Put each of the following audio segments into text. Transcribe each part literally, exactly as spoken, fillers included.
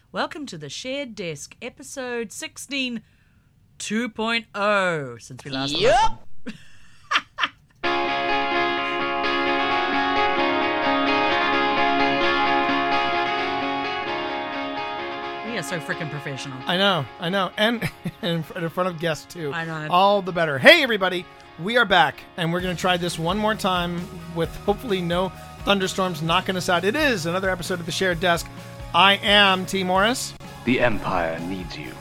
Welcome to the Shared Desk, episode sixteen two point oh, since we last Yep. listened. We are so freaking professional. I know, I know. And, and in front of guests, too. I know. All the better. Hey, everybody. We are back, and we're going to try this one more time with hopefully no thunderstorms knocking us out. It is another episode of the Shared Desk. I am T. Morris. The Empire needs you.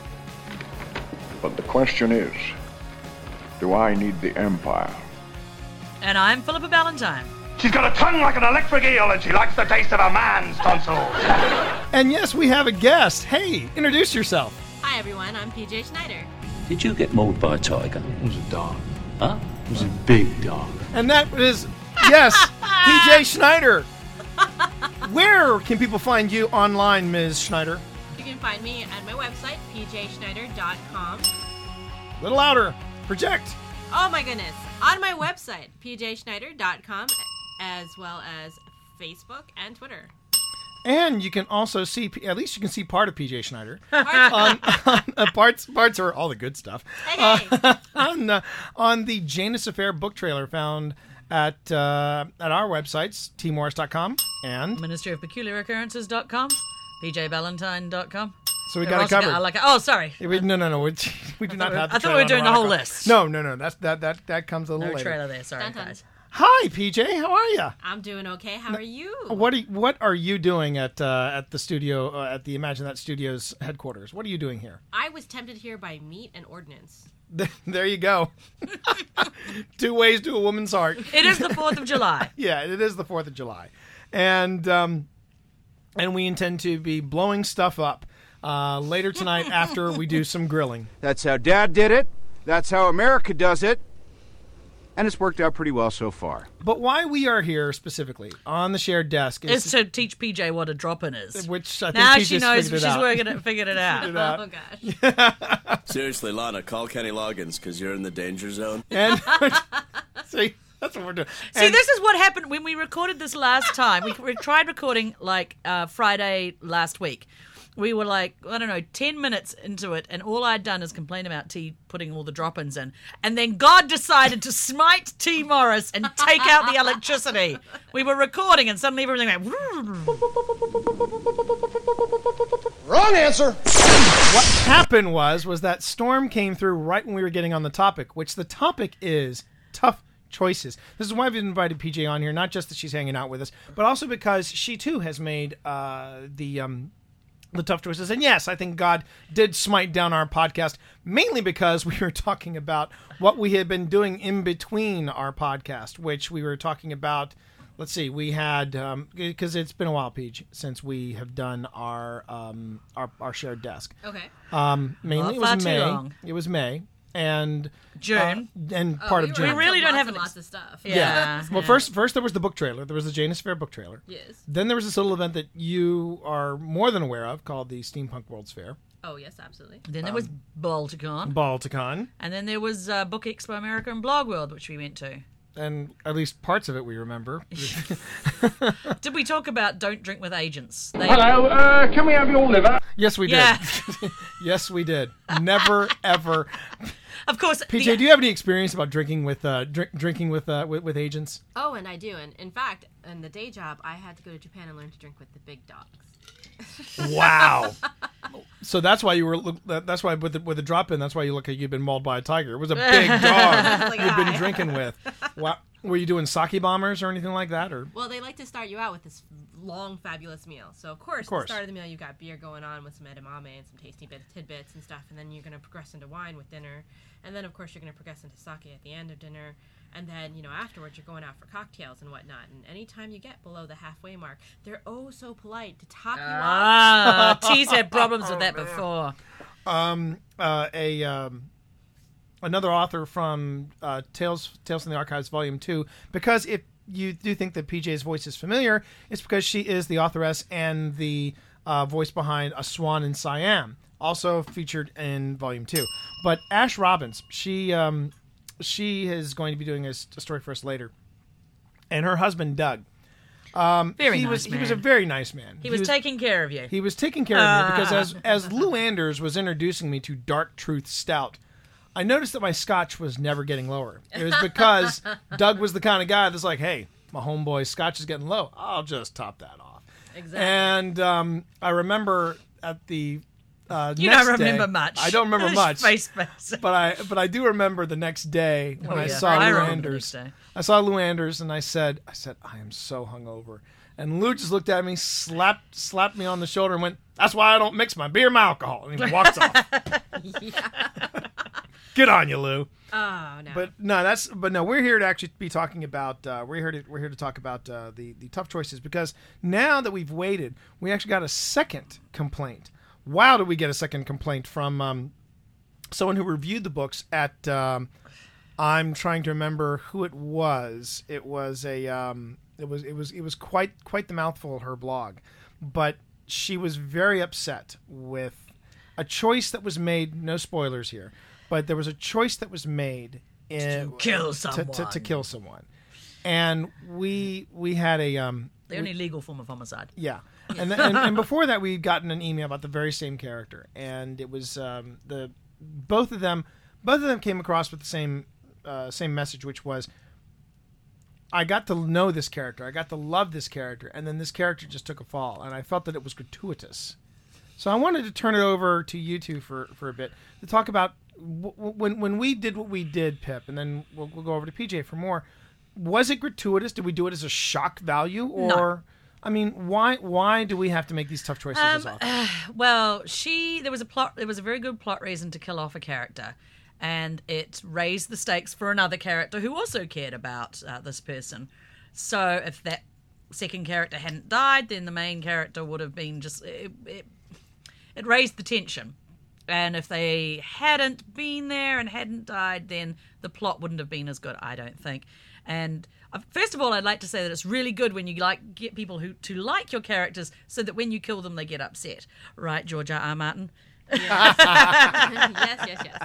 But the question is, do I need the Empire? And I'm Philippa Ballantyne. She's got a tongue like an electric eel, and she likes the taste of a man's tonsils. And yes, we have a guest. Hey, introduce yourself. Hi everyone, I'm P J Schneider. Did you get mauled by a tiger? It was a dog. Huh? It was a big dog. And that is, yes, P J Schneider. Where can people find you online, Miz Schneider? You can find me at my website, p j schneider dot com. A little louder. Project. Oh my goodness. On my website, p j schneider dot com, as well as Facebook and Twitter. And you can also see, at least you can see part of P J Schneider. on, on, uh, parts parts are all the good stuff. Hey, hey. Uh, on, uh, on the Janus Affair book trailer found at uh, at our websites, t morris dot com and... Ministry of Peculiar Occurrences dot com, p j ballantyne dot com. So we We've got it also covered. I like it. Oh, sorry. We, no, no, no. We, we do not have the I thought we trailer were on doing the whole Veronica. list. No, no, no. That's, that, that, that comes a little No later. trailer there. Sorry, Dun, dun. guys. Hi, P J. How are you? I'm doing okay. How are you? What are you, what are you doing at uh, at the studio uh, at the Imagine That Studios headquarters? What are you doing here? I was tempted here by meat and ordnance. There you go. Two ways to a woman's heart. It is the fourth of July. Yeah, it is the fourth of July, and um, and we intend to be blowing stuff up uh, later tonight after we do some grilling. That's how Dad did it. That's how America does it. And it's worked out pretty well so far. But why we are here specifically on the Shared Desk is It's to teach P J what a drop-in is. which I think Now P J's she knows figured she's it out. working it, figured it out. Figured it out. Oh gosh. Seriously, Lana, call Kenny Loggins because you're in the danger zone. And see, that's what we're doing. See, And- this is what happened when we recorded this last time. We, we tried recording like uh, Friday last week. We were like, I don't know, ten minutes into it, and all I'd done is complain about T putting all the drop-ins in. And then God decided to smite T Morris and take out the electricity. We were recording, and suddenly everything went... Wrong answer. What happened was was that Storm came through right when we were getting on the topic, which the topic is tough choices. This is why I've invited P J on here, not just that she's hanging out with us, but also because she too has made uh, the um, the tough choices. And yes, I think God did smite down our podcast, mainly because we were talking about what we had been doing in between our podcast, which we were talking about. Let's see, we had, because um, it's been a while, Peach, since we have done our um, our, our Shared Desk. Okay. Um, mainly Well, it was far too May. long. It was May and June. uh, and Oh, part we of were June. We really into don't lots have and an lots ex- of stuff. Yeah. Well, first first there was the book trailer. There was the Janus Fair book trailer. Yes. Then there was this little event that you are more than aware of called the Steampunk World's Fair, Oh yes, absolutely. Then there was Balticon. Balticon, And then there was uh, Book Expo America and Blog World, which we went to. and at least parts of it we remember. Did we talk about Don't Drink with Agents? They, Hello, uh, can we have your liver? Yes, we did. Yeah. Yes, we did. Never ever. Of course. P J, the- do you have any experience about drinking with uh, drink, drinking with, uh, with with agents? Oh, and I do. And in fact, in the day job, I had to go to Japan and learn to drink with the big dogs. Wow. So that's why you were. look- That's why with the, with the drop in. That's why you look like you've been mauled by a tiger. It was a big dog Like, you've been hi. drinking with. Wow. Were you doing sake bombers or anything like that, or? Well, they like to start you out with this long, fabulous meal. So, of course, Of course. at the start of the meal, you got beer going on with some edamame and some tasty bit tidbits and stuff, and then you're going to progress into wine with dinner, and then, of course, you're going to progress into sake at the end of dinner, and then, you know, afterwards, you're going out for cocktails and whatnot. And anytime you get below the halfway mark, they're oh so polite to top you off. Ah, T's had problems with that before. Um, uh, a um, another author from uh, Tales Tales from the Archives Volume Two. Because if you do think that P J's voice is familiar, it's because she is the authoress and the uh, voice behind A Swan in Siam, also featured in Volume Two. But Ash Robbins, she um, she is going to be doing a, a story for us later, and her husband Doug. Um, Very he nice was man. he was a very nice man. He was taking care of you. He was taking care of me because as as Lou Anders was introducing me to Dark Truth Stout, I noticed that my scotch was never getting lower. It was because Doug was the kind of guy that's like, hey, my homeboy's scotch is getting low. I'll just top that off. Exactly. And um, I remember at the uh, You next don't remember day- much. I don't remember much. Face, face. But I but I do remember the next day when Oh, I yeah. saw I Lou remember the Anders. next day. I saw Lou Anders and I said I said I am so hungover. And Lou just looked at me, slapped slapped me on the shoulder, and went, "That's why I don't mix my beer, my alcohol." And he walks off. Get on you, Lou. Oh no. But no, that's but no. We're here to actually be talking about. Uh, we're here to we're here to talk about uh, the the tough choices because now that we've waited, we actually got a second complaint. Wow, did we get a second complaint from um, someone who reviewed the books at? Um, I'm trying to remember who it was. It was a. Um, it was it was it was quite quite the mouthful of her blog, but she was very upset with a choice that was made. No spoilers here. But there was a choice that was made in, To kill to, to, someone. to kill someone, and we we had a um The only legal form of homicide. yeah, and, th- and and before that we'd gotten an email about the very same character, and it was um, the both of them both of them came across with the same uh, same message, which was I got to know this character, I got to love this character, and then this character just took a fall, and I felt that it was gratuitous. So I wanted to turn it over to you two for, for a bit to talk about w- when when we did what we did, Pip, and then we'll, we'll go over to P J for more. Was it gratuitous? Did we do it as a shock value, or No. I mean, why why do we have to make these tough choices as Um, often? Well, she there was a plot. There was a very good plot reason to kill off a character, and it raised the stakes for another character who also cared about uh, this person. So if that second character hadn't died, then the main character would have been just it. it, it raised the tension. And if they hadn't been there and hadn't died, then the plot wouldn't have been as good, I don't think. And uh, first of all, I'd like to say that it's really good when you like get people who to like your characters, so that when you kill them, they get upset, right, George R. R. Martin? yes, yes, yes.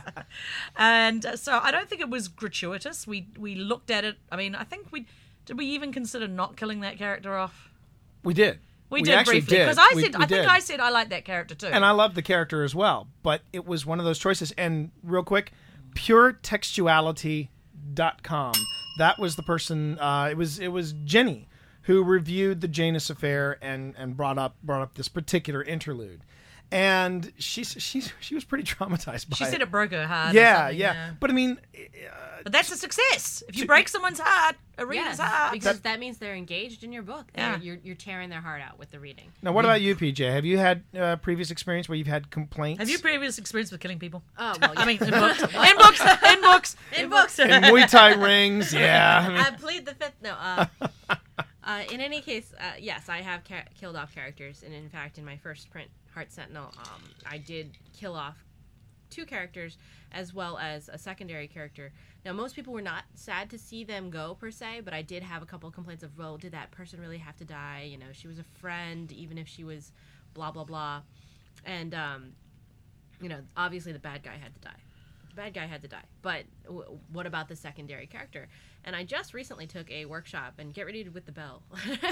And uh, so I don't think it was gratuitous. We we looked at it. I mean, I think we did. We even consider not killing that character off. We did. We, We did actually briefly did. because I We- said we I think did. I said I like that character too. And I love the character as well, but it was one of those choices. And real quick, pure textuality dot com. That was the person. Uh, it was it was Jenny who reviewed the Janus affair and, and brought up brought up this particular interlude, and she she she was pretty traumatized by she it. said it broke her heart. or Yeah, something, yeah, But I mean, But that's a success. If you break someone's heart, a reader's Yes, heart. because that means they're engaged in your book. Yeah. They're- You're, you're tearing their heart out with the reading. now what about you, P J? Have you had uh, previous experience where you've had complaints? Have you previous experience with killing people? Oh, well, yeah. I mean, in books, in books, in books, In books. in Muay Thai rings? Yeah. I mean, I plead the fifth. No. Uh, uh, in any case, uh, yes, I have ca- killed off characters, and in fact, in my first print, Heart Sentinel, um, I did kill off two characters as well as a secondary character. Now, most people were not sad to see them go per se, but I did have a couple of complaints of, well, did that person really have to die? You know, she was a friend, even if she was blah blah blah, and um, you know, obviously the bad guy had to die. The bad guy had to die. But w- what about the secondary character? And I just recently took a workshop, and get ready with the bell.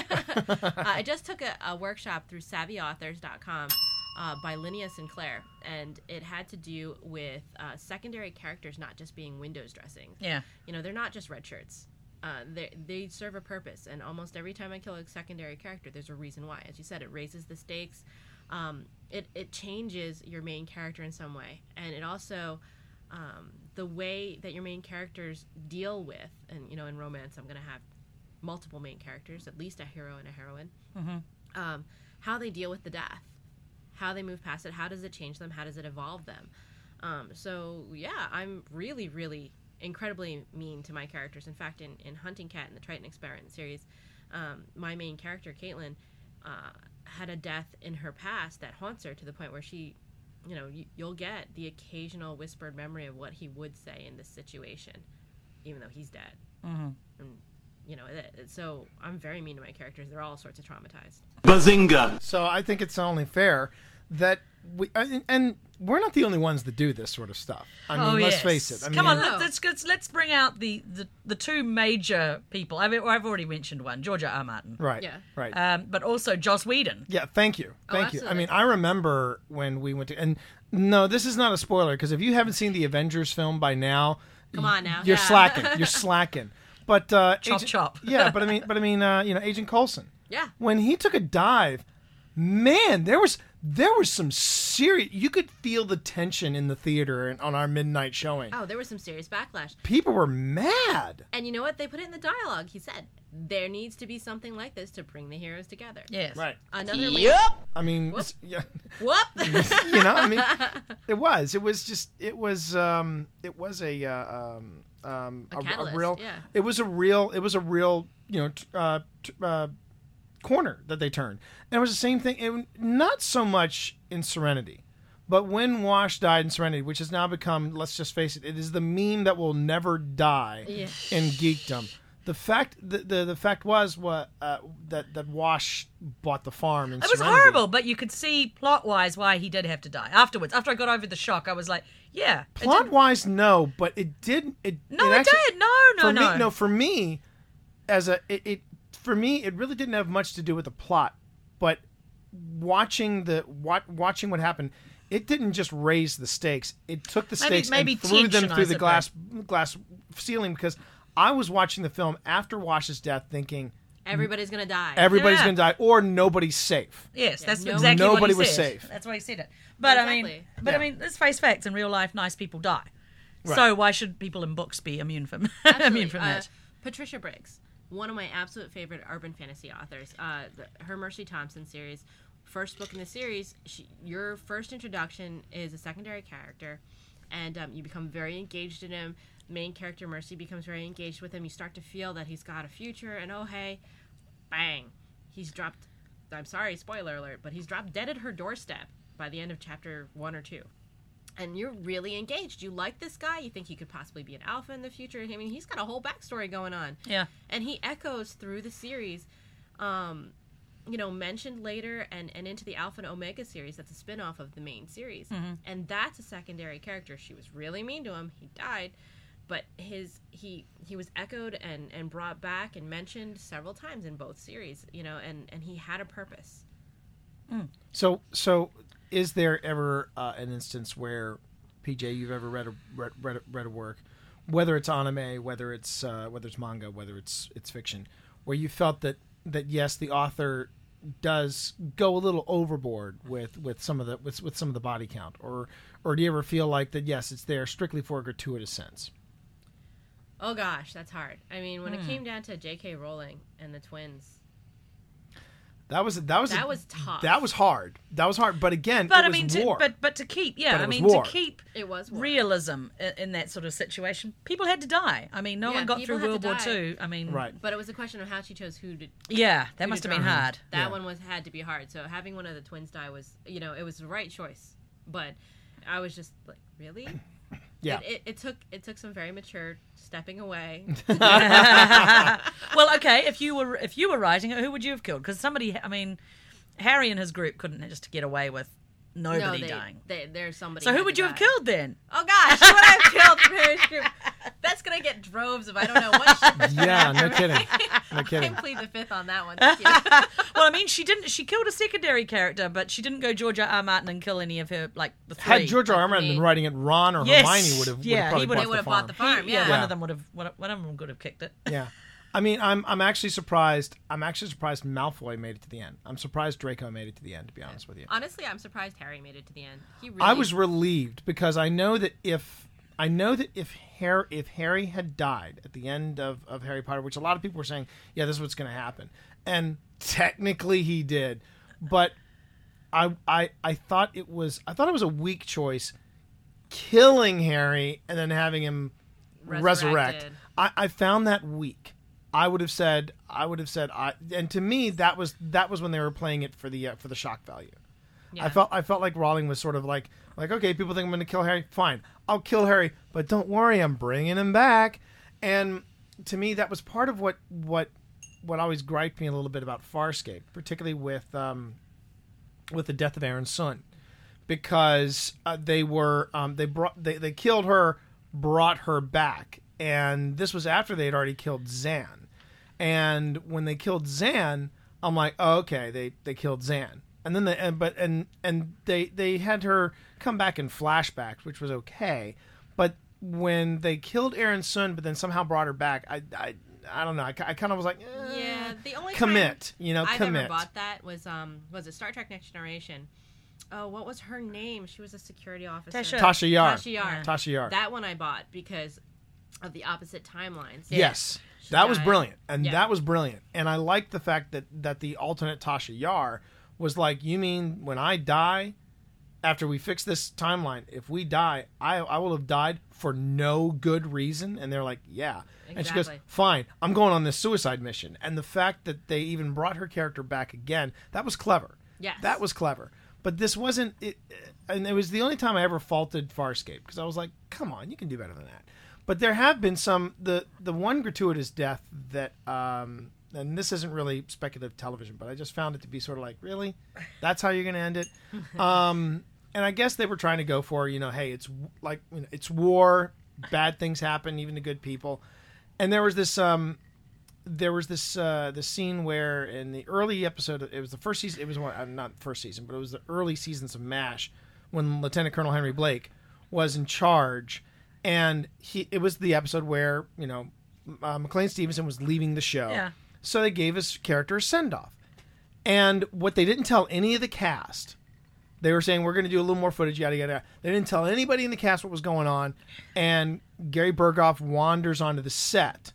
uh, I just took a, a workshop through savvy authors dot com uh, by Linnea Sinclair, and it had to do with uh, secondary characters not just being windows dressing. Yeah. You know, they're not just red shirts. Uh, they, they serve a purpose, and almost every time I kill a secondary character, there's a reason why. As you said, it raises the stakes. Um, it, it changes your main character in some way, and it also... Um, the way that your main characters deal with, and you know, in romance, I'm going to have multiple main characters, at least a hero and a heroine. Mm-hmm. Um, how they deal with the death, how they move past it, how does it change them, how does it evolve them? Um, so yeah, I'm really, really incredibly mean to my characters. In fact, in, in Hunting Cat in the Triton Experiment series, um, my main character, Caitlin, uh, had a death in her past that haunts her to the point where she. You know, you, you'll get the occasional whispered memory of what he would say in this situation, even though he's dead. Mm-hmm. And, you know, it, it, so I'm very mean to my characters. They're all sorts of traumatized. Bazinga! So I think it's only fair that we and, and we're not the only ones that do this sort of stuff. I mean, oh, let's yes. face it. I Come mean, on, let's, let's let's bring out the, the, the two major people. I've I've already mentioned one, George R. R. Martin. Right. Yeah. Right. Um, but also Joss Whedon. Yeah, thank you. Oh, Thank you. I absolutely. mean, I remember when we went to, and no, this is not a spoiler, because if you haven't seen the Avengers film by now, Come on now. you're Yeah. slacking. You're slacking. But uh, Chop, Agent- chop. Yeah, but I mean, but I mean, uh, you know, Agent Coulson. Yeah. When he took a dive, man, there was there was some serious. You could feel the tension in the theater and on our midnight showing. Oh, there was some serious backlash. People were mad. And you know what? They put it in the dialogue. He said, there needs to be something like this to bring the heroes together. Yes. Right. Another Yep. I mean, Whoop. yeah. Whoop! you know, I mean, it was. It was just. It was. Um, it was a. Uh, um, um, A catalyst, real. yeah. It was a real. It was a real. You know, t- uh, t- uh, corner that they turned, and it was the same thing. It, not so much in Serenity, but when Wash died in Serenity, which has now become. Let's just face it. It is the meme that will never die Yeah. in geekdom. The fact. The the, the fact was what uh, that that Wash bought the farm. In It was Serenity. horrible, but you could see plot-wise why he did have to die. Afterwards, after I got over the shock, I was like, yeah. it Plot did- wise, no, but it did. It No, it actually- did. No, no, for no. Me, no, for me, as a it, it, for me, it really didn't have much to do with the plot, but watching the what watching what happened, it didn't just raise the stakes. It took the Maybe- stakes maybe and threw them tension, through I the glass glass ceiling, because I was watching the film after Wash's death, thinking Everybody's going to die. everybody's Yeah. going to die or nobody's safe. Yes, Yeah, that's no- exactly Nobody what he was said. safe. That's why he said it. But I mean, Exactly. but Yeah. I mean, let's face facts. In real life, nice people die. Right. So why should people in books be immune from Absolutely. immune from Uh, that? Patricia Briggs, one of my absolute favorite urban fantasy authors. Uh, the, her Mercy Thompson series, first book in the series. She, your first introduction is a secondary character, and um, you become very engaged in him. Main character Mercy becomes very engaged with him. You start to feel that he's got a future, and oh hey, bang, he's dropped. I'm sorry, spoiler alert, but he's dropped dead at her doorstep by the end of chapter one or two. And you're really engaged. You like this guy. You think he could possibly be an alpha in the future. I mean, he's got a whole backstory going on. Yeah. And he echoes through the series, um, you know, mentioned later and, and into the Alpha and Omega series. That's a spin-off of the main series. Mhm. And that's a secondary character. She was really mean to him. He died. But his he he was echoed and, and brought back and mentioned several times in both series, you know, and, and he had a purpose. So, so is there ever uh, an instance where, P J, you've ever read a read, read, a, read a work, whether it's anime, whether it's uh, whether it's manga, whether it's it's fiction, where you felt that that yes, the author does go a little overboard with, with some of the with, with some of the body count, or or do you ever feel like that yes, it's there strictly for a gratuitous sense? Oh gosh, that's hard. I mean, when Hmm. it came down to J K. Rowling and the twins, That was that was that a- was tough. That was hard. That was hard. But again, But it I was mean, to, war. but but to keep, yeah, But it I was mean, war. to keep It was war. realism in, in that sort of situation, people had to die. I mean, no Yeah, one got people through had to World War die. Two. I mean, Right. But it was a question of how she chose who to. Yeah, that who must to have been draw. hard. That Yeah. one was had to be hard. So having one of the twins die was, you know, it was the right choice. But I was just like, really? Yeah. It, it, it took it took some very mature stepping away. Well, okay, if you were if you were writing it, who would you have killed? Because somebody, I mean, Harry and his group couldn't just get away with nobody no, they, dying. They, there's somebody. So who had would to you have die. killed then? Oh gosh, who would I have killed from Harry's group? That's gonna get droves of I don't know what. Shit. Yeah, no kidding. No I kidding. can plead the fifth on that one. Thank you. Well, I mean, she didn't. She killed a secondary character, but she didn't go George R. R. Martin and kill any of her like the three. Had George R. R. Martin been mean- writing it, Ron or Yes. Hermione would have, Yeah, he would have would probably have- bought They would the have farm. bought the farm. Yeah, Yeah. one of them would have. One of one of them would have kicked it. Yeah. I mean, I'm I'm actually surprised. I'm actually surprised Malfoy made it to the end. I'm surprised Draco made it to the end, to be honest with you. Honestly, I'm surprised Harry made it to the end. He really. I was relieved because I know that if I know that if Harry if Harry had died at the end of, of Harry Potter, which a lot of people were saying, yeah, this is what's going to happen, and technically he did, but I I I thought it was I thought it was a weak choice, killing Harry and then having him resurrect. Resurrected. I, I found that weak. I would have said I would have said I and to me that was that was when they were playing it for the uh, for the shock value. Yeah. I felt I felt like Rowling was sort of like like okay, people think I'm going to kill Harry, fine, I'll kill Harry, but don't worry, I'm bringing him back. And to me, that was part of what what what always griped me a little bit about Farscape, particularly with um, with the death of Aaron Sun, because uh, they were um, they brought they, they killed her, brought her back, and this was after they had already killed Zan. And when they killed Zan, I'm like, oh, okay, they, they killed Zan. And then they and, but and and they they had her come back in flashbacks, which was okay. But when they killed Aaron Sun, but then somehow brought her back, I I, I don't know. I, I kind of was like, eh, yeah, the only commit, time you know, I've commit. ever bought that was um was it Star Trek Next Generation? Oh, what was her name? She was a security officer. Tasha, Tasha Yar. Tasha Yar. Yeah. Tasha Yar. That one I bought because of the opposite timelines. Yes. She That was died. brilliant. And Yeah. that was brilliant. And I liked the fact that, that the alternate Tasha Yar was like, you mean when I die, after we fix this timeline, if we die, I I will have died for no good reason? And they're like, yeah. And she goes, Exactly. fine, I'm going on this suicide mission. And the fact that they even brought her character back again, that was clever. Yes. That was clever. But this wasn't, it, and it was the only time I ever faulted Farscape, because I was like, come on, you can do better than that. But there have been some, the the one gratuitous death that, um, and this isn't really speculative television, but I just found it to be sort of like, really? That's how you're going to end it? um, and I guess they were trying to go for, you know, hey, it's like, you know, it's war, bad things happen, even to good people. And there was this, um, there was this uh, this scene where in the early episode, it was the first season, it was one, uh, not first season, but it was the early seasons of MASH, when Lieutenant Colonel Henry Blake was in charge. And he, it was the episode where, you know, uh, McLean Stevenson was leaving the show. Yeah. So they gave his character a send-off. And what they didn't tell any of the cast, they were saying, we're going to do a little more footage, yada, yada, yada. They didn't tell anybody in the cast what was going on. And Gary Berghoff wanders onto the set.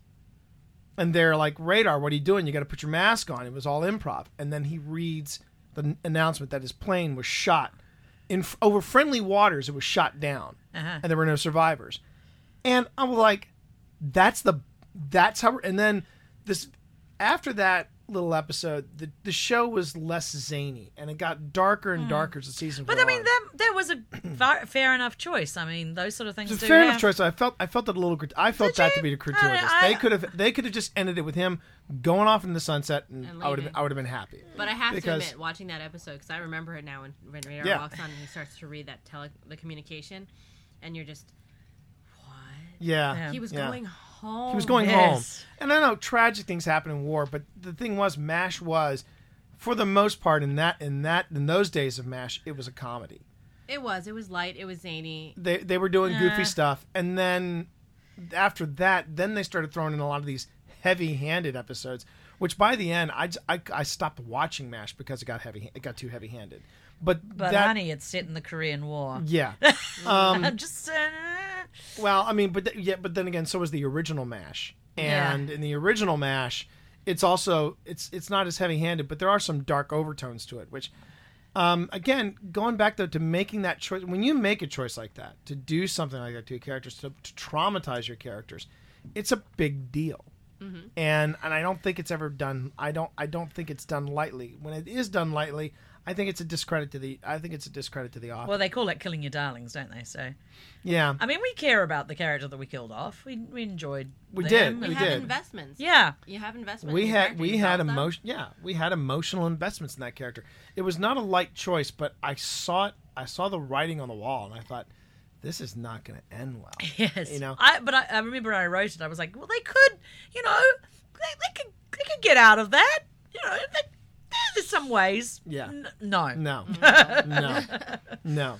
And they're like, Radar, what are you doing? You got to put your mask on. It was all improv. And then he reads the n- announcement that his plane was shot in f- over friendly waters. It was shot down. Uh-huh. And there were no survivors. And I'm like, that's the, that's how, and then this, after that little episode, the the show was less zany, and it got darker and darker as the season But went I mean, on. that that was a fair, fair enough choice. I mean, those sort of things. It's a do fair have- enough choice. I felt I felt it a little. grat- I felt Did that you? to be gratuitous. I- they could have they could have just ended it with him going off in the sunset, and, And I would have leaving. I would have been happy. But I have Because- to admit, watching that episode, because I remember it now when, when Radar Yeah. walks on and he starts to read that tele the communication, and you're just, what? Yeah, Yeah. He was yeah. going home. He was going Yes. home. And I know tragic things happen in war, but the thing was, MASH was, for the most part, in that in that in those days of MASH, it was a comedy. It was. It was light. It was zany. They they were doing Yeah. goofy stuff, and then after that, then they started throwing in a lot of these heavy-handed episodes. Which by the end, I, j- I, I stopped watching MASH because it got heavy. It got too heavy-handed. But But that, honey, it's set in the Korean War. yeah. Um, I'm just saying. well, I mean, but th- yeah, but then again, so was the original MASH, Yeah. and in the original MASH, it's also it's it's not as heavy-handed, but there are some dark overtones to it. Which, um, again, going back though to making that choice, when you make a choice like that to do something like that to your characters, to, to traumatize your characters, it's a big deal. Mm-hmm. And and I don't think it's ever done. I don't I don't think it's done lightly. When it is done lightly, I think it's a discredit to the. I think it's a discredit to the author. Well, they call it killing your darlings, don't they? So, yeah, I mean, we care about the character that we killed off. We we enjoyed. We them. did. You We have did. investments. Yeah. You have investments. we in your had character. we You had felt them. emotion. Yeah, we had emotional investments in that character. It was not a light choice, but I saw it. I saw the writing on the wall, and I thought, this is not going to end well. Yes. You know. I but I, I remember when I wrote it, I was like, well, they could, you know, they, they could they could get out of that. You know, they, there's some ways. Yeah. N- no. No, no, no.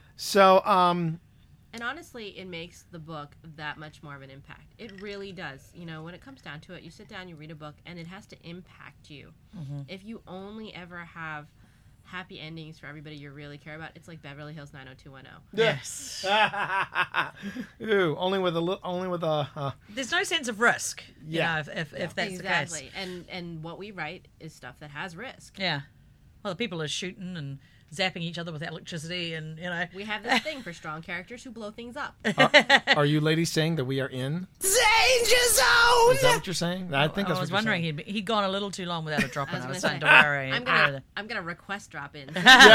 So, um, And honestly, it makes the book that much more of an impact. It really does. You know, when it comes down to it, you sit down, you read a book, and it has to impact you. Mm-hmm. If you only ever have happy endings for everybody you really care about, it's like Beverly Hills nine oh two one oh. Yes. ooh, only with a li- only with a. Uh, There's no sense of risk. You Yeah. know, if if, if that's Exactly. the case. And and what we write is stuff that has risk. Yeah. Well, the people are shooting and zapping each other with electricity, and you know. We have this thing for strong characters who blow things up. are you ladies saying that we are in? Danger zone. Is that what you're saying? I think I that's was what you're wondering saying. he'd he'd gone a little too long without a drop in. I I was was starting to gonna worry. I'm gonna I'm gonna request drop in.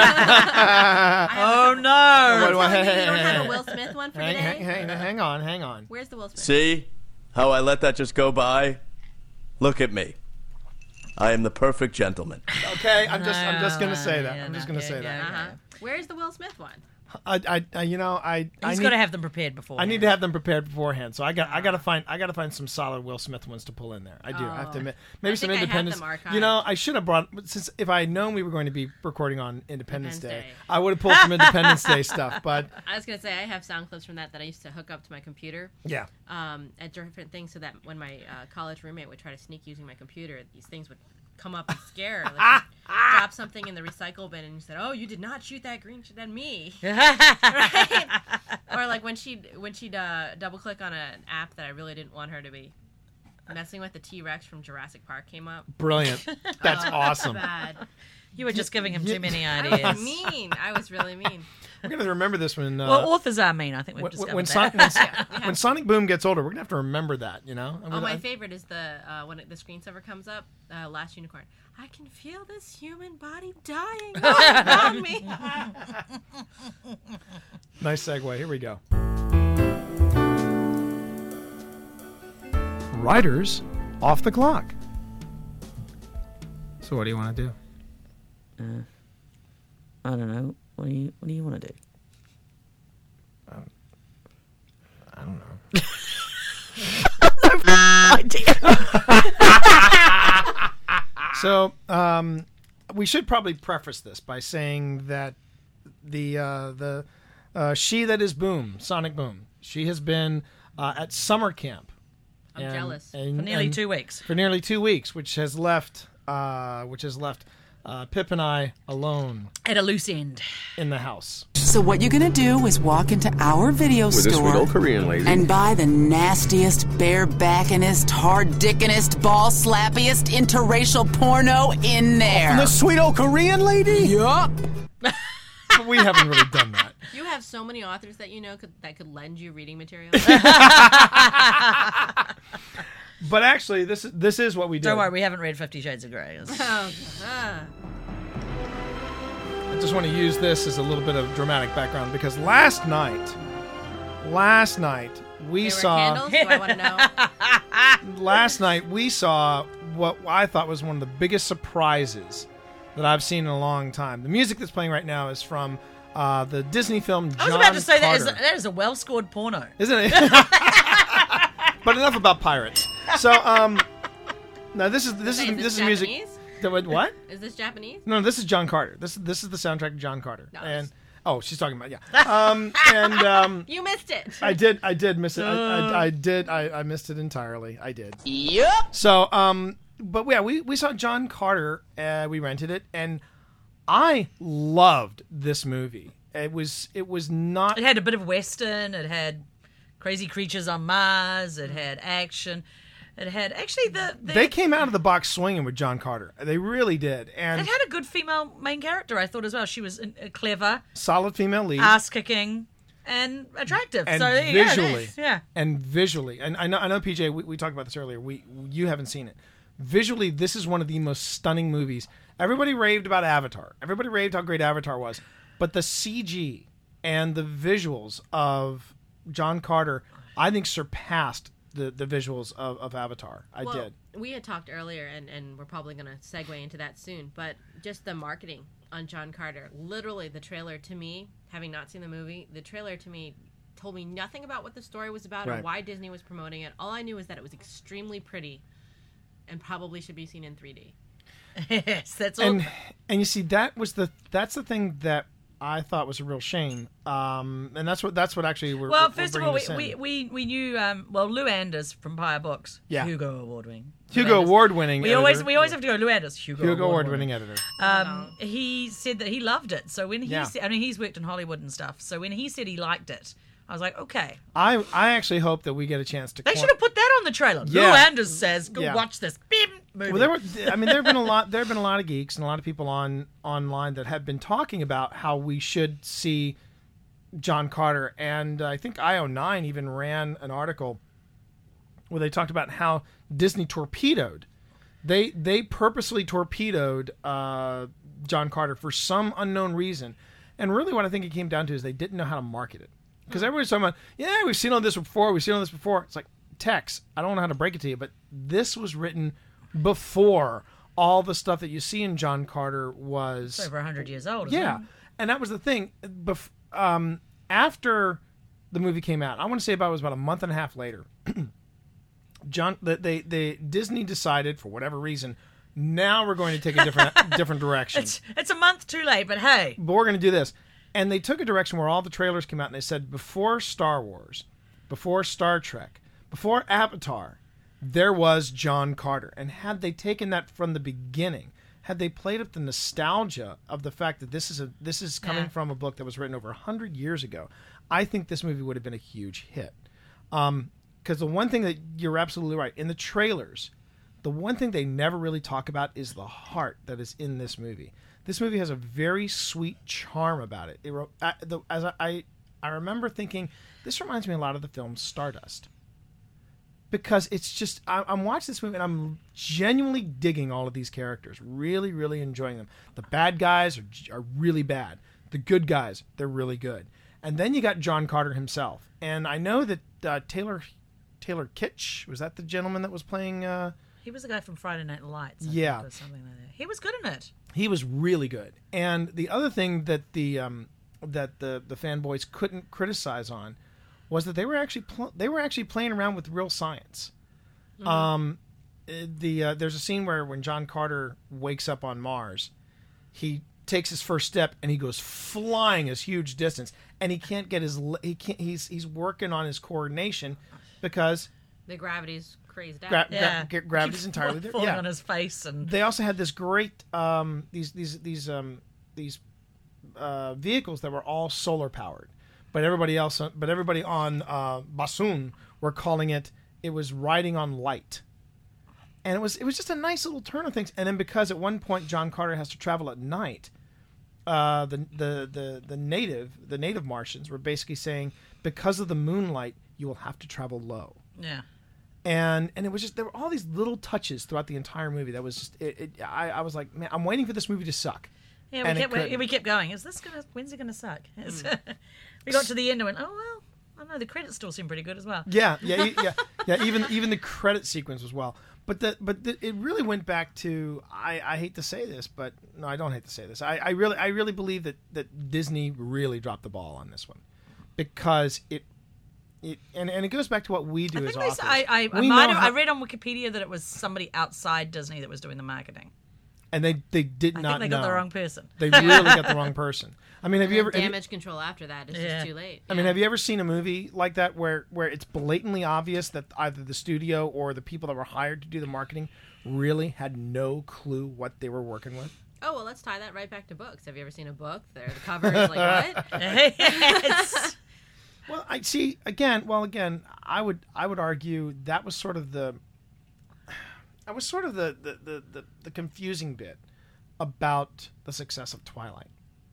Oh no! What do I- You don't have a Will Smith one for Hang, today? hang, hang, hang on, hang on. Where's the Will Smith? See how I let that just go by? Look at me. I am the perfect gentleman. Okay, I'm just I'm just gonna say that. Yeah, I'm just no, gonna yeah, say yeah, that. Uh-huh. Where's the Will Smith one? I, I, I you know, I. He's got to have them prepared before. I need to have them prepared beforehand. So I got, I got to find, I got to find some solid Will Smith ones to pull in there. I do. Oh. I have to admit, maybe I some think I have Independence. them archived. You know, I should have brought since if I had known we were going to be recording on Independence, Independence Day, Day. I would have pulled some Independence Day stuff. But I was gonna say I have sound clips from that that I used to hook up to my computer. yeah, Um, at different things, so that when my uh, college roommate would try to sneak using my computer, these things would come up and scare her. Like she'd drop something in the recycle bin, and you said, "Oh, you did not shoot that green shit at me." Right? Or like when she'd when she'd uh, double click on an app that I really didn't want her to be messing with, the T-Rex from Jurassic Park came up. brilliant. That's Oh, awesome. Bad. You were just giving him too many I ideas. was mean. I was really mean. We're gonna remember this when. Uh, Well, authors are mean. I think we've when, discovered when, that. Son- when, when Sonic Boom gets older, we're gonna have to remember that. You know. I Oh, mean, my I- favorite is the uh, when it, the screensaver comes up. Uh, Last Unicorn. I can feel this human body dying all around me. Nice segue. Here we go. Writers off the clock. So what do you want to do? Uh, I don't know. What do you What do you want to do? Um, I don't know. So um, we should probably preface this by saying that the uh, the uh, she that is Boom, Sonic Boom, she has been uh, at summer camp. I'm and- jealous. and- For nearly and- two weeks. For nearly two weeks, which has left uh, which has left uh, Pip and I alone At a loose end. in the house. So what you're gonna do is walk into our video With this store sweet old Korean lady. and buy the nastiest, bare-backinest, hard-dickinest, ball-slappiest, interracial porno in there. The sweet old Korean lady? Yup. But we haven't really done that. You have so many authors that you know could, that could lend you reading material. But actually, this is this is what we did. Don't worry, we haven't read Fifty Shades of Grey. oh, God. I just want to use this as a little bit of dramatic background because last night, last night we There were saw. candles? Do I want to know? Last night we saw what I thought was one of the biggest surprises that I've seen in a long time. The music that's playing right now is from uh, the Disney film John I was about to say that is, Carter. that is a well-scored porno. Isn't it? But enough about pirates. So, um, now this is this is Is this, this is music. Japanese? The, what- what? Is this Japanese? No, this is John Carter. This this is the soundtrack to John Carter. No, and it's- oh, she's talking about yeah. Um, and um, You missed it. I did I did miss it. I, I, I did I, I missed it entirely. I did. Yup. So, um, but yeah, we we saw John Carter. Uh, we rented it, and I loved this movie. It was it was not. It had a bit of Western. It had crazy creatures on Mars. It had action. It had actually the, the They came out of the box swinging with John Carter. They really did, and It had a good female main character, I thought as well. She was uh, clever, solid female lead. ass kicking, and attractive. And so there you go. visually, Nice. Yeah. and visually, and I know, I know, P J, we, we talked about this earlier. We, you haven't seen it. Visually, this is one of the most stunning movies. Everybody raved about Avatar. Everybody raved how great Avatar was, but the C G and the visuals of John Carter, I think, surpassed the, the visuals of, of Avatar. I well, did. We had talked earlier, and, and we're probably going to segue into that soon, but just the marketing on John Carter. Literally, the trailer to me, having not seen the movie, the trailer to me told me nothing about what the story was about Right. or why Disney was promoting it. All I knew was that it was extremely pretty and probably should be seen in three D. Yes, that's all. And and you see, that was the that's the thing that I thought was a real shame. Um, and that's what that's what actually we're well, we're first of bringing all, we, this in. we, we, we knew, um, well, Lou Anders from Pyre Books, Yeah. Hugo Award winning. Hugo Award winning. We always we always have to go Lou Anders, Hugo, Hugo Award winning editor. Um, he said that he loved it. So when he Yeah. said, I mean, he's worked in Hollywood and stuff. So when he said he liked it, I was like, okay. I I actually hope that we get a chance to. They cor- should have put that on the trailer. Lou Yeah. Anders says, go Yeah. watch this Beep movie. Well, there were. I mean, there have been a lot. There have been a lot of geeks and a lot of people on online that have been talking about how we should see John Carter, and I think I O nine even ran an article where they talked about how Disney torpedoed. They they purposely torpedoed uh, John Carter for some unknown reason, and really what I think it came down to is they didn't know how to market it. Because everybody's talking about, yeah, we've seen all this before, we've seen all this before. It's like, Tex, I don't know how to break it to you, but this was written before all the stuff that you see in John Carter was It's over one hundred years old, isn't yeah. it? and that was the thing. Bef- um, after the movie came out, I want to say about it was about a month and a half later. John, they, they, they Disney decided for whatever reason, now we're going to take a different different direction. It's it's a month too late, but hey, but we're going to do this, and they took a direction where all the trailers came out, and they said before Star Wars, before Star Trek, before Avatar, there was John Carter, and had they taken that from the beginning, had they played up the nostalgia of the fact that this is a this is coming Yeah. from a book that was written over a hundred years ago, I think this movie would have been a huge hit. Um, because the one thing that you're absolutely right in the trailers, the one thing they never really talk about is the heart that is in this movie. This movie has a very sweet charm about it. It wrote- uh, the- as I, I I remember thinking, this reminds me a lot of the film Stardust. Because it's just, I, I'm watching this movie and I'm genuinely digging all of these characters. Really, really enjoying them. The bad guys are, are really bad. The good guys, they're really good. And then you got John Carter himself. And I know that uh, Taylor Taylor Kitsch, was that the gentleman that was playing? Uh, he was the guy from Friday Night Lights. I Yeah. think, or something like that. He was good in it. He was really good. And the other thing that the um, that the, the fanboys couldn't criticize on was that they were actually pl- they were actually playing around with real science. Mm-hmm. Um, the uh, there's a scene where when John Carter wakes up on Mars, he takes his first step and he goes flying this huge distance, and he can't get his le- he can't he's he's working on his coordination because The gravity's crazed out. gra- Yeah. gra- gra- gravity's Keeps entirely there. falling Yeah. on his face, and They also had this great um, these these these um, these uh, vehicles that were all solar powered, but everybody else, but everybody on uh, Bassoon were calling it. It was riding on light, and it was it was just a nice little turn of things. And then because at one point John Carter has to travel at night, uh, the the the the native the native Martians were basically saying because of the moonlight you will have to travel low. yeah. And and it was just there were all these little touches throughout the entire movie that was just it, it, I, I was like, man, I'm waiting for this movie to suck. Yeah, we And it kept, we, couldn't. we kept going. Is this gonna? When's it gonna suck? It's- we got to the end and went, oh well. I don't know. The credits still seem pretty good as well. Yeah, yeah, e- yeah, yeah. Even even the credit sequence was well, but the but the, it really went back to I, I hate to say this, but no, I don't hate to say this. I, I really I really believe that, that Disney really dropped the ball on this one because it it and, and it goes back to what we do I as think they, authors. s- I, I, I We might know have, how- I read on Wikipedia that it was somebody outside Disney that was doing the marketing. and they they did I not think they got know. the wrong person. They really got the wrong person. I mean, have you ever have you- damage control after that is Yeah. just too late. I mean, have you ever seen a movie like that where, where it's blatantly obvious that either the studio or the people that were hired to do the marketing really had no clue what they were working with? Oh, well, let's tie that right back to books. Have you ever seen a book? There, the cover is like, what? It's- Well, I see again. Well, again, I would I would argue that was sort of the that was sort of the the, the, the, the confusing bit about the success of Twilight,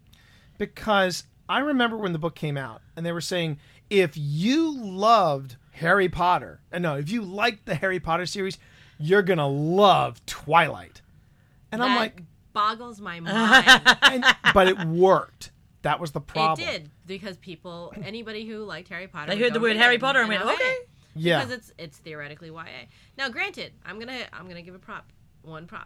because I remember when the book came out and they were saying if you loved Harry Potter, and no, if you liked the Harry Potter series, you're gonna love Twilight, and I'm That like, boggles my mind. and, but it worked. That was the problem. It did because people, anybody who liked Harry Potter, They would heard go the word read Harry it Potter and went, oh, okay. hey. Yeah. Because it's it's theoretically Y A. Now, granted, I'm gonna I'm gonna give a prop, one prop.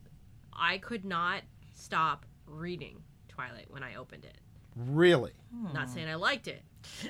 I could not stop reading Twilight when I opened it. Really? Not saying I liked it.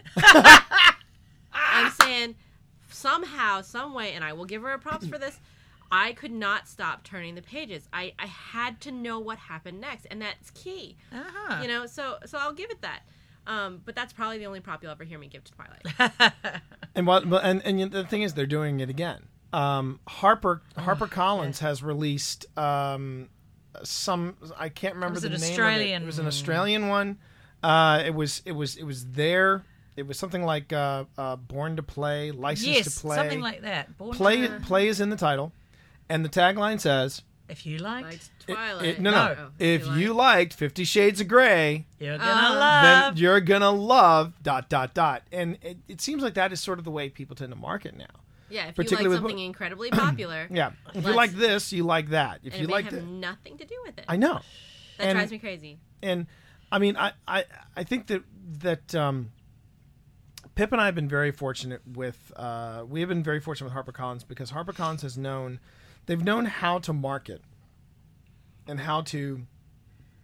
I'm saying somehow, some way, and I will give her a props for this. I could not stop turning the pages. I, I had to know what happened next, and that's key. Uh-huh. You know, so so I'll give it that. Um, but that's probably the only prop you'll ever hear me give to Twilight. And what? But and and the thing is, they're doing it again. Um, Harper Harper Collins has released um, some. I can't remember was the an name Australian- of it. It was an Australian one. Uh, it was it was it was there. It was something like uh, uh, Born to Play, License yes, to Play. something like that. Born Play to- play is in the title, and the tagline says. If you liked, Liked It- Twilight. it- no, no. Oh, If you you liked- liked Fifty Shades of Grey, you're gonna Uh, love. then you're gonna love dot dot dot. And it, it seems like that is sort of the way people tend to market now. Yeah, if you like particularly with something book- incredibly popular. Yeah, if you let's- like this, you like that. If and you it may like have this, nothing to do with it. I know. That and, drives me crazy. And I mean, I, I, I think that that um, Pip and I have been very fortunate with. Uh, we have been very fortunate with HarperCollins because HarperCollins has known, they've known how to market, and how to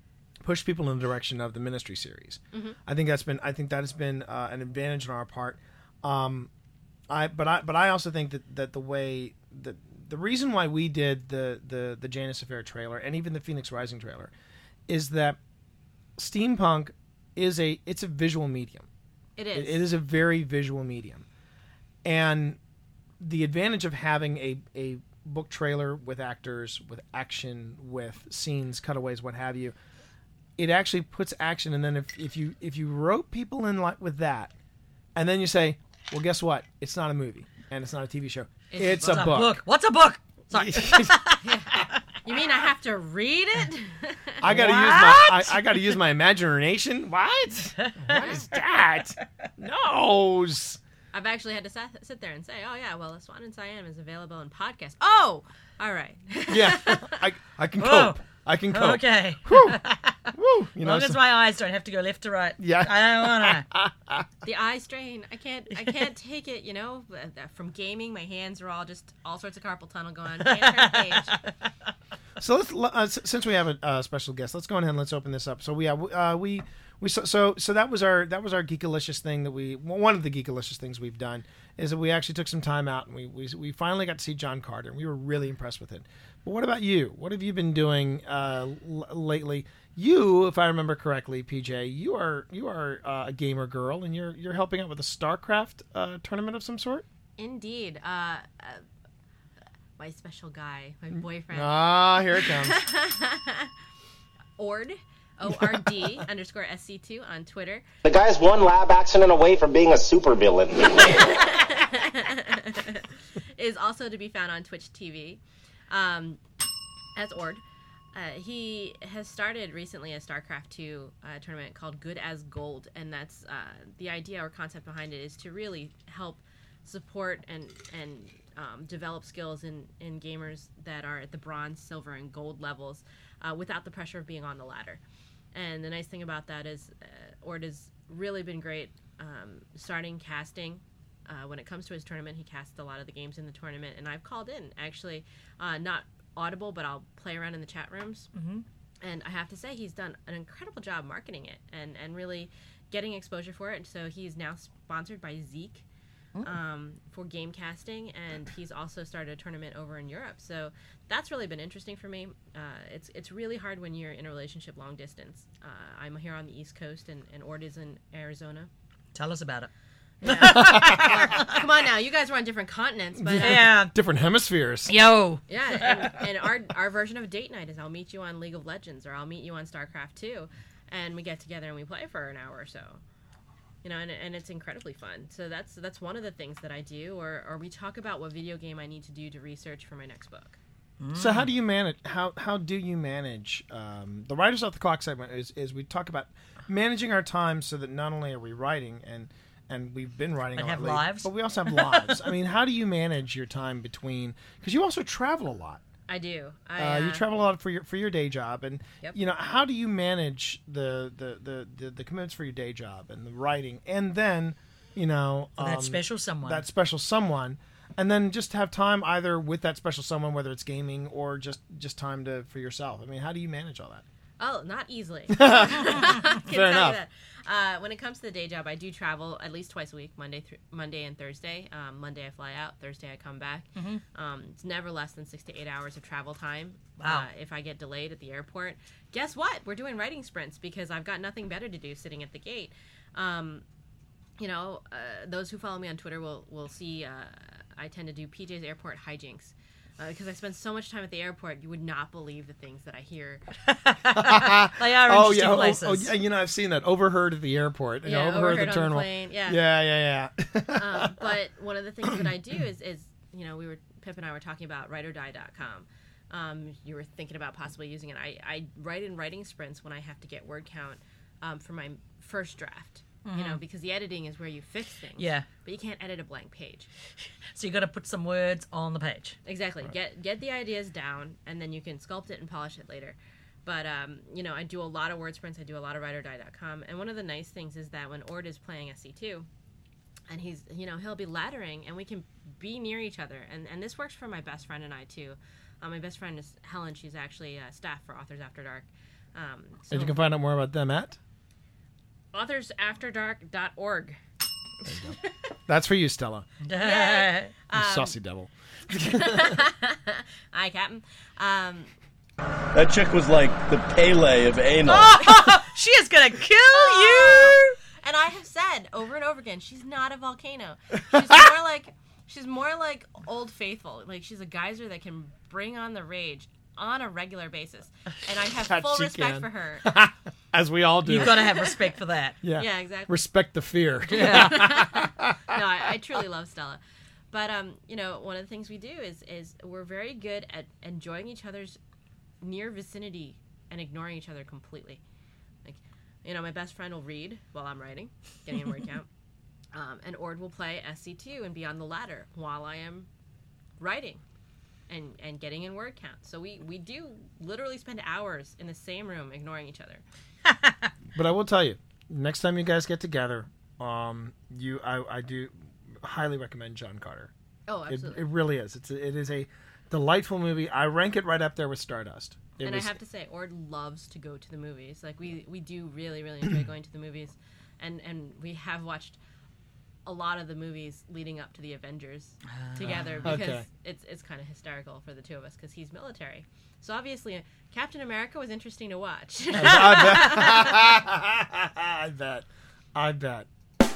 push people in the direction of the Ministry series. Mm-hmm. I think that's been I think that has been uh, an advantage on our part. Um, I but I but I also think that, that the way that the reason why we did the the the Janus Affair trailer and even the Phoenix Rising trailer is that steampunk is a it's a visual medium. It is. It, it is a very visual medium, and the advantage of having a a book trailer with actors, with action, with scenes, cutaways, what have you, it actually puts action. And then if, if you if you rope people in like with that, and then you say, well, guess what? It's not a movie and it's not a T V show. It's, What's a a book. book. What's a book? Sorry. You mean I have to read it? I gotta What? use my I, I gotta use my imagination. What? What is that? No. I've actually had to sit, sit there and say, oh, yeah, well, Swan and Siam is available in podcast. Oh, all right. Yeah, I I can Whoa. cope. I can cope. Okay. Woo. Woo. You As know, long as so- my eyes don't have to go left to right. Yeah. I don't want to. The eye strain. I can't I can't take it, you know. From gaming, my hands are all just all sorts of carpal tunnel going. Can't turn the page. So let's uh, s- since we have a uh, special guest, let's go ahead and let's open this up. So we have uh, we we so, so so that was our that was our Geekalicious thing that we one of the Geekalicious things we've done is that we actually took some time out and we we, we finally got to see John Carter and we were really impressed with it. But what about you? What have you been doing uh, l- lately? You, if I remember correctly, P J, you are you are uh, a gamer girl and you're you're helping out with a StarCraft uh, tournament of some sort. Indeed. Uh, uh, my special guy, my boyfriend. Ah, here it comes. Ord, O R D underscore S C two on Twitter. The guy's one lab accident away from being a supervillain. Is also to be found on Twitch T V um, as Ord. Uh, he has started recently a StarCraft two uh, tournament called Good as Gold, and that's uh, the idea or concept behind it is to really help support and and um, develop skills in, in gamers that are at the bronze, silver, and gold levels uh, without the pressure of being on the ladder. And the nice thing about that is uh, Ord has really been great um, starting casting. Uh, when it comes to his tournament, he casts a lot of the games in the tournament, and I've called in, actually, uh, not audible, but I'll play around in the chat rooms. Mm-hmm. And I have to say, he's done an incredible job marketing it and, and really getting exposure for it. So he's now sponsored by Zeke um, for game casting, and he's also started a tournament over in Europe. So that's really been interesting for me. Uh, it's it's really hard when you're in a relationship long distance. Uh, I'm here on the East Coast, and, and Ord is in Arizona. Tell us about it. Yeah. Well, come on now, you guys were on different continents, but uh, Yeah. Different hemispheres. Yo. yeah, and, and our our version of date night is I'll meet you on League of Legends or I'll meet you on StarCraft two, and we get together and we play for an hour or so. You know, and, and it's incredibly fun. So that's that's one of the things that I do, or or we talk about what video game I need to do to research for my next book. So how do you manage? How how do you manage? Um, the Writers Off the Clock segment is is we talk about managing our time so that not only are we writing and and we've been writing, And a lot have lately, lives. but we also have lives. I mean, how do you manage your time between? Because you also travel a lot. I do. I, Uh, you uh, travel a lot for your for your day job, and Yep. you know how do you manage the the, the, the the commitments for your day job and the writing, and then you know For that um, special someone. that special someone, and then just have time either with that special someone, whether it's gaming or just just time to for yourself. I mean, how do you manage all that? Oh, not easily. I can Fair tell you enough. that. Uh, when it comes to the day job, I do travel at least twice a week, Monday through Monday and Thursday. Um, Monday I fly out, Thursday I come back. Mhm. Um, it's never less than six to eight hours of travel time. Wow. Uh, if I get delayed at the airport, guess what? We're doing writing sprints because I've got nothing better to do sitting at the gate. Um, you know, uh, those who follow me on Twitter will will see uh, I tend to do P J's airport hijinks. Uh, because I spend so much time at the airport, you would not believe the things that I hear. They are oh interesting yeah, oh, places. oh, yeah, you know I've seen that overheard at the airport. You Yeah, know, overheard, overheard the on the terminal. plane, yeah. yeah, yeah, yeah. um, but one of the things that I do is, is you know, we were Pip and I were talking about write or die dot com. Um, you were thinking about possibly using it. I, I write in writing sprints when I have to get word count um, for my first draft. You know, Mhm. because the editing is where you fix things. Yeah. But you can't edit a blank page. So you got to put some words on the page. Exactly. Get get the ideas down, and then you can sculpt it and polish it later. But, um, you know, I do a lot of word sprints. I do a lot of write or die dot com. And one of the nice things is that when Ord is playing S C two, and he's, you know, he'll be laddering, and we can be near each other. And, and this works for my best friend and I, too. Um, my best friend is Helen. She's actually uh, staff for Authors After Dark. Um, so And you can find out more about them at? authors after dark dot org. That's for you, Stella. Yeah. You Um, saucy devil. Hi, Captain. Um, That chick was like the Pele of anal. She is gonna kill you. And I have said over and over again, she's not a volcano. She's more like she's more like Old Faithful. Like she's a geyser that can bring on the rage on a regular basis. And I have That full she respect can. for her. As we all do. You've got to have respect for that. Yeah. Yeah, exactly. Respect the fear. Yeah. No, I, I truly love Stella. But um, you know, one of the things we do is is we're very good at enjoying each other's near vicinity and ignoring each other completely. Like, you know, my best friend will read while I'm writing, getting a word count. Um, and Ord will play S C two and be on the ladder while I am writing and, and getting in word count. So we, we do literally spend hours in the same room ignoring each other. But I will tell you, next time you guys get together, um, you I, I do highly recommend John Carter. Oh, It, absolutely. it really is. It's a, it is a delightful movie. I rank it right up there with Stardust. It and was, I have to say, Ord loves to go to the movies. Like we, we do really, really enjoy going to the movies, and and we have watched a lot of the movies leading up to the Avengers together because Okay. it's it's kind of hysterical for the two of us because he's military. So obviously, uh, Captain America was interesting to watch. I bet. I bet.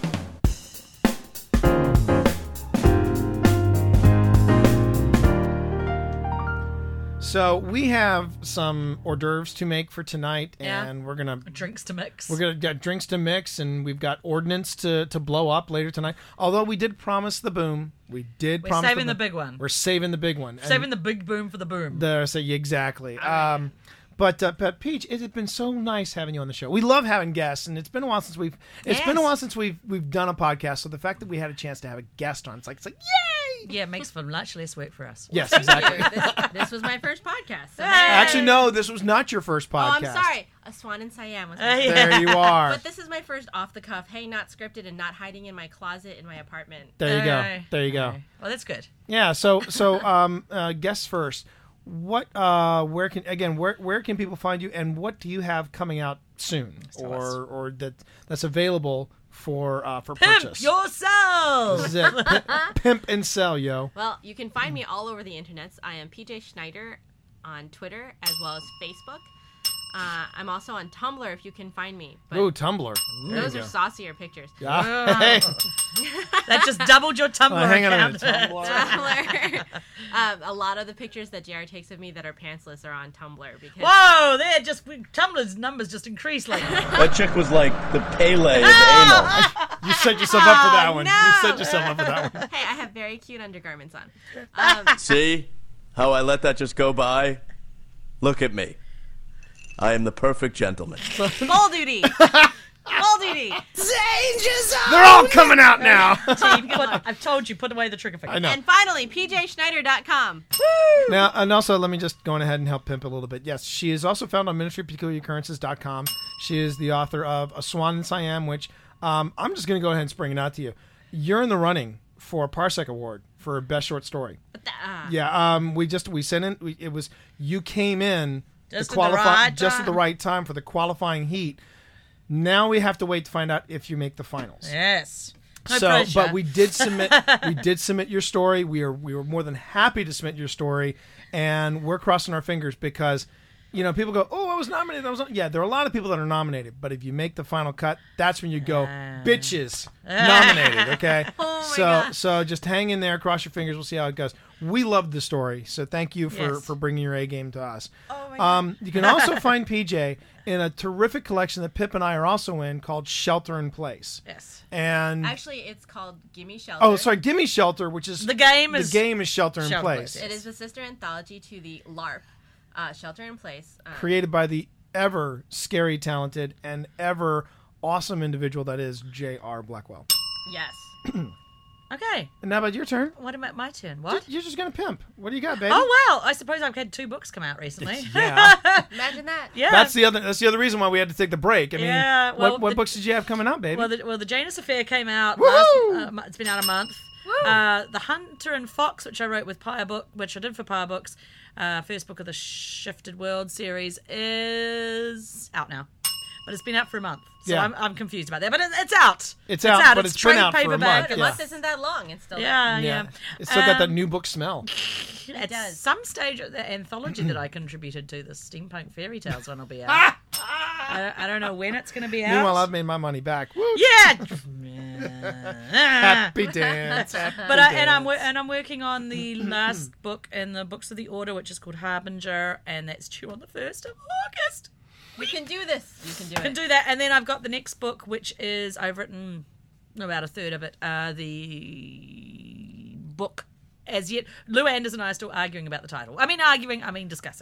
So we have some hors d'oeuvres to make for tonight, Yeah. and we're gonna Drinks to mix. we're gonna get drinks to mix, and we've got ordnance to, to blow up later tonight. Although we did promise the boom, we did. We're promise saving the boom. big one. We're saving the big one. And Saving the big boom for the boom. the so yeah, exactly. Um, but uh, but Peach, it has been so nice having you on the show. We love having guests, and it's been a while since we've it's been a Yes. while since we've we've done a podcast. So the fact that we had a chance to have a guest on, it's like it's like yay! Yeah, it makes for much less work for us. Yes, exactly. this, this was my first podcast. So Actually, no, this was not your first Oh, podcast. I'm sorry. A Swan and Siam was my Uh, first. yeah. There you are. But this is my first off the cuff. Hey, not scripted and not hiding in my closet in my apartment. There you go. Alright. There you go. Alright. Well, that's good. Yeah. So so um, uh, guests first. What uh, where can again where where can people find you, and what do you have coming out soon, Tell us. or or that that's available for uh, for Pimp purchase? yourself. This is it. Pimp, pimp and sell, yo. Well, you can find me all over the internets. I am P J Schneider on Twitter as well as Facebook. Uh, I'm also on Tumblr if you can find me. But Ooh, Tumblr. There those you are go. saucier pictures. Yeah. That just doubled your Tumblr Uh, hang on a account. minute. Tumblr. Tumblr. um, a lot of the pictures that J R takes of me that are pantsless are on Tumblr because Whoa, they're just Tumblr's numbers just increased like That chick was like the Pele of anal. You set yourself up for that one. no. You set yourself up for that one. hey, I have very cute undergarments on. Um, See how I let that just go by? Look at me. I am the perfect gentleman. ball duty. Ball duty. They're all coming out now. Put- I've told you, put away the trigger finger. I know. And finally, P J Schneider dot com. Now, and also, let me just go on ahead and help pimp a little bit. Yes, she is also found on ministry of peculiar occurrences dot com. She is the author of A Swan in Siam, which um, I'm just going to go ahead and spring it out to you. You're in the running for a Parsec Award for Best Short Story. Uh, Yeah, um, we just, we sent in, we, it was, you came in Just the at the qualifi- right just at the time. right time for the qualifying heat. Now we have to wait to find out if you make the finals. Yes. No so, pressure. but we did submit. we did submit your story. We are we were more than happy to submit your story, and we're crossing our fingers because, you know, people go, "Oh, I was nominated." I was on-" yeah. There are a lot of people that are nominated, but if you make the final cut, that's when you go, "Bitches, nominated." Okay. Oh my so God. so just hang in there, cross your fingers. We'll see how it goes. We loved the story, so thank you for Yes. for bringing your A game to us. Oh my God. Um, you can also find P J in a terrific collection that Pip and I are also in called Shelter in Place. Yes. And Actually, it's called Gimme Shelter. oh, sorry, Gimme Shelter, which is The game the is game is Shelter in Shelter Place, Place. It is the sister anthology to the LARP, uh, Shelter in Place. Uh, created by the ever scary, talented, and ever awesome individual that is J R Blackwell. yes. Okay. And now about your turn. What about my turn? What? You're just gonna pimp. What do you got, baby? Oh well, I suppose I've had two books come out recently. Yeah. Imagine that. Yeah. That's the other. That's the other reason why we had to take the break. I mean, Yeah, well, what, what the- books did you have coming out, baby? Well, the, well, the Janus Affair came out. Woohoo! Last, uh, mo- it's been out a month. Uh, the Hunter and Fox, which I wrote with Pyre Book, which I did for Pyre Books, uh, first book of the Shifted World series, is out now. But it's been out for a month, so Yeah. I'm, I'm confused about that. But it, it's out. It's out, but it's been trade out for a paperback. month, A yeah. month isn't that long. It's still Yeah, Yeah. yeah. It's still got that Um, new book smell. At does. some stage of the anthology that I contributed to, the Steampunk Fairy Tales one will be out. I, don't, I don't know when it's going to be out. Meanwhile, I've made my money back. Woo! Yeah. Happy dance. Happy But I, and I'm dance. wor- and I'm working on the last book in the Books of the Order, which is called Harbinger, and that's due on the first of August. We can do this. You can do Can it. do that, and then I've got the next book, which is I've written about a third of it. Uh, the book. As yet, Lou Anders and I are still arguing about the title. I mean, arguing, I mean, discussing.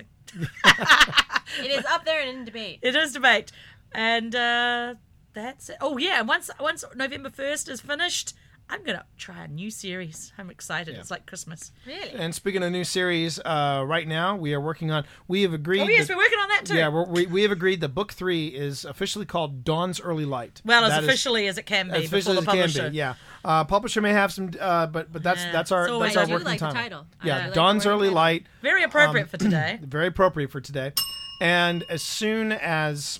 It is up there and in debate. It is debate. And uh, that's it. Oh, yeah, and once, once November first is finished, I'm going to try a new series. I'm excited. Yeah. It's like Christmas. Really? And speaking of new series, uh, right now we are working on. We have agreed. Oh, yes, that- we're working on that too. Yeah, we're, we we have agreed that book three is officially called Dawn's Early Light. Well, as That is- officially as it can be as before officially the as it can publisher. be. Yeah, uh, publisher may have some, uh, but but that's Yeah, that's our it's always- that's our I do working like the title. title. I Yeah, like the Dawn's word Early title. Light. Very appropriate Um, for today. Very appropriate for today. And as soon as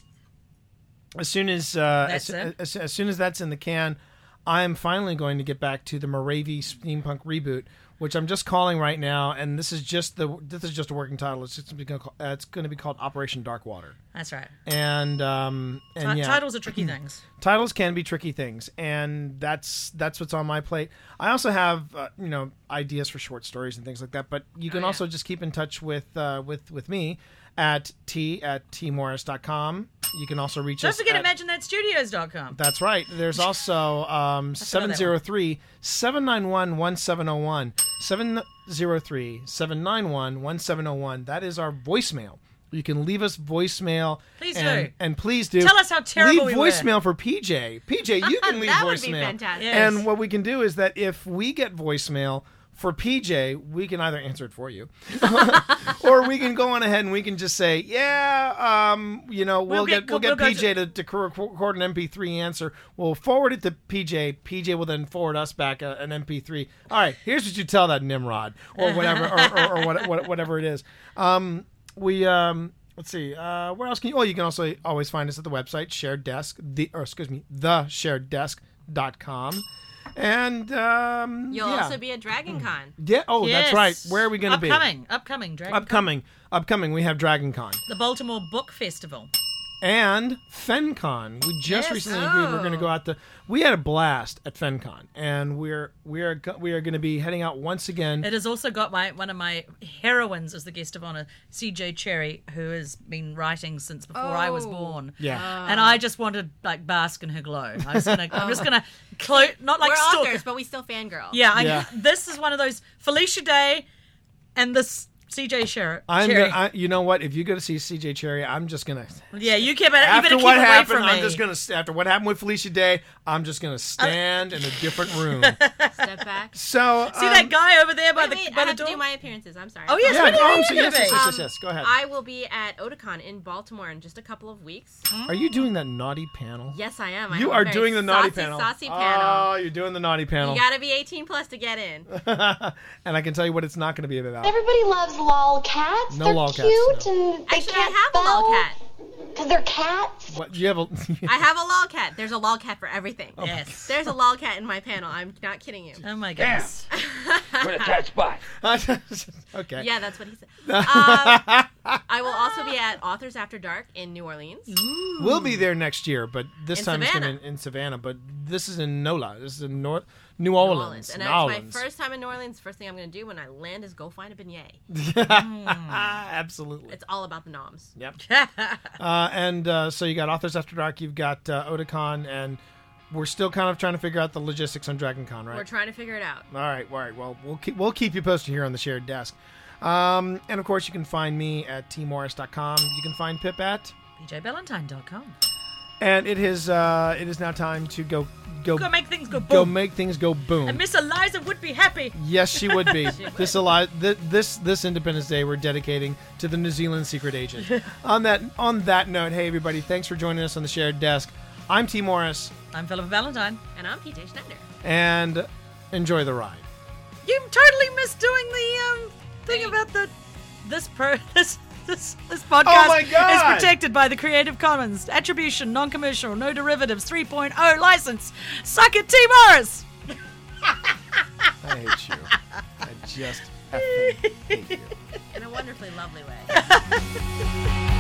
as soon as uh, That's as, it. as, as soon as that's in the can, I am finally going to get back to the Moravi steampunk reboot, which I'm just calling right now, and this is just the this is just a working title. It's just gonna call, uh, it's going to be called Operation Darkwater. That's right. And um and Ti- yeah, Titles are tricky things. titles can be tricky things, and that's that's what's on my plate. I also have uh, you know ideas for short stories and things like that, but you can Oh, yeah. also just keep in touch with uh, with with me at t at t morris dot com. You can also reach Don't us forget at, imagine that studios dot com. that's right. There's also um, seven zero three, seven nine one, one seven zero one. seven zero three, seven nine one, one seven zero one. That is our voicemail. You can leave us voicemail. Please and, do. And please do. Tell us how terrible Leave we were. voicemail for P J. P J, you can leave That voicemail. would be fantastic. Yes. And what we can do is that if we get voicemail for P J, we can either answer it for you, or we can go on ahead and we can just say, yeah, um, you know, we'll, We'll get, get- we'll get we'll go P J to, to record an M P three answer. We'll forward it to P J. P J will then forward us back a, an M P three. All right, here's what you tell that Nimrod or whatever, or, or, or what, what, whatever it is. Um, we um. Let's see. Uh, where else can you? Oh, you can also always find us at the website Shared Desk, the or excuse me, the shared desk dot com. And um, You'll yeah. also be at Dragon Con. Yeah. Oh, that's Yes. right. Where are we going to be? Upcoming. Upcoming. Dragon Con. Upcoming. Upcoming. We have Dragon Con The Baltimore Book Festival. and FenCon. We just Yes. recently agreed we're going to Oh. go out to. We had a blast at FenCon, and we're we are go- we are going to be heading out once again. It has also got my one of my heroines as the guest of honor, C J Cherry, who has been writing since before I was Oh. born. Yeah. And I just wanted like bask in her glow. I was gonna, I'm just gonna, clo- not like We're stalk her. authors, but we still fangirl. Yeah, I, Yeah. this is one of those Felicia Day, and this C J Cher- I'm Cherry. gonna, I, you know what? If you go to see C J Cherry, I'm just gonna. yeah, you keep it. You After better keep what away happened, from me. I'm just gonna. After what happened with Felicia Day, I'm just gonna stand in a different room. Step back. So See um, that guy over there by Wait, the wait, by I the have to door. do my appearances. I'm sorry. Oh, yes, Yeah, what are you oh, I'm doing sorry, yes, today? yes, yes, yes, yes. Go ahead. I will be at Otakon in Baltimore in just a couple of weeks. Are you doing that naughty panel? Yes, I am. I You have a are very doing the naughty saucy, panel. Saucy panel. Oh, you're doing the naughty panel. You gotta be eighteen plus to get in. And I can tell you what it's not going to be about. Everybody loves lolcats. No they're lolcats, cute no. and they Actually, can't I have a spell lolcat. because they're cats. What you have a? I have a lolcat. There's a lolcat for everything. Yes. There's a lolcat in my panel. I'm not kidding you. Oh my goodness. We're in a tight spot. Okay. Yeah, that's what he said. Uh, I will also be at Authors After Dark in New Orleans. We'll be there next year, but this In time it's Savannah. going to be in Savannah. But this is in NOLA. This is in North New New Orleans. Orleans. And New that's Orleans. my first time in New Orleans. First thing I'm going to do when I land is go find a beignet. Absolutely. It's all about the noms. Yep. uh, and uh, so you got Authors After Dark. You've got uh, Otakon, and we're still kind of trying to figure out the logistics on Dragon Con, right? We're trying to figure it out. All right, all right. Well, we'll keep, we'll keep you posted here on the Shared Desk. Um, and of course, you can find me at t morris dot com. You can find Pip at P J Ballantine dot com. And it is uh, it is now time to go go Go make things go boom. go make things go boom. And Miss Eliza would be happy. Yes, she would be. this Eli- th- this this Independence Day we're dedicating to the New Zealand secret agent. on that on that note, hey everybody, thanks for joining us on the Shared Desk. I'm T Morris, I'm Philippa Valentine. And I'm P J Schneider. and enjoy the ride. You totally missed doing the um, thing about the this pro this this this podcast Oh my God. is protected by the Creative Commons Attribution, Non-Commercial, No Derivatives three point oh license. Suck it, T. Morris. I hate you. I just effing hate you. In a wonderfully lovely way.